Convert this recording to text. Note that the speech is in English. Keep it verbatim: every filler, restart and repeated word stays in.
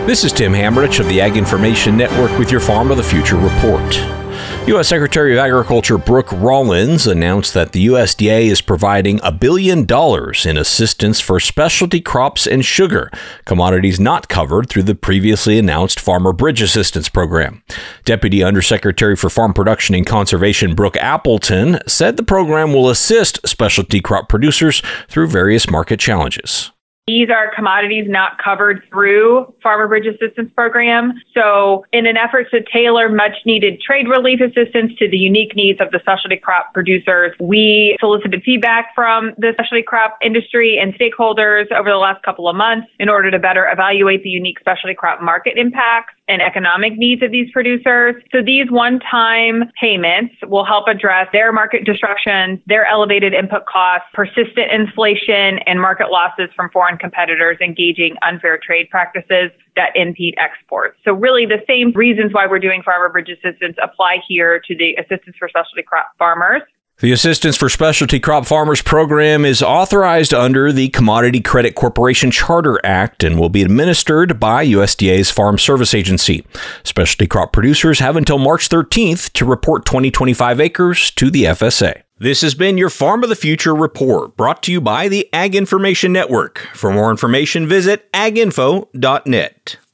This is Tim Hamrich of the Ag Information Network with your Farm of the Future report. U S Secretary of Agriculture Brooke Rollins announced that the U S D A is providing a billion dollars in assistance for specialty crops and sugar, commodities not covered through the previously announced Farmer Bridge Assistance Program. Deputy Undersecretary for Farm Production and Conservation Brooke Appleton said the program will assist specialty crop producers through various market challenges. These are commodities not covered through Farmer Bridge Assistance Program. So in an effort to tailor much needed trade relief assistance to the unique needs of the specialty crop producers, we solicited feedback from the specialty crop industry and stakeholders over the last couple of months in order to better evaluate the unique specialty crop market impacts and economic needs of these producers. So these one-time payments will help address their market disruptions, their elevated input costs, persistent inflation, and market losses from foreign competitors engaging unfair trade practices that impede exports. So really the same reasons why we're doing Farmer Bridge Assistance apply here to the Assistance for Specialty Crop Farmers. The Assistance for Specialty Crop Farmers program is authorized under the Commodity Credit Corporation Charter Act and will be administered by U S D A's Farm Service Agency. Specialty crop producers have until March thirteenth to report twenty twenty-five acres to the F S A. This has been your Farm of the Future report, brought to you by the Ag Information Network. For more information, visit ag info dot net.